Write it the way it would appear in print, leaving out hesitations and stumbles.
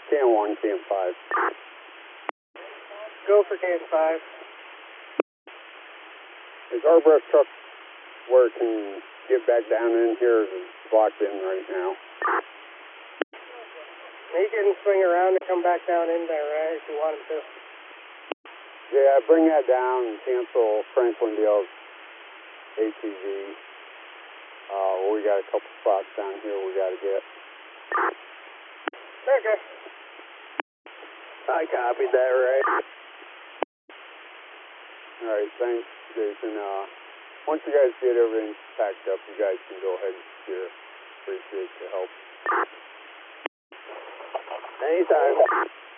Can 1, Can 5. Go for Can 5. Is our brush truck where it can get back down in here? Is it blocked in right now? He can swing around and come back down in there, right, if you want him to. Yeah, bring that down and cancel Franklin Dale's ATV. We got a couple spots down here we got to get. Okay. I copied that, right? All right, thanks, Jason. Once you guys get everything packed up, you guys can go ahead and steer. Appreciate your help. Anytime.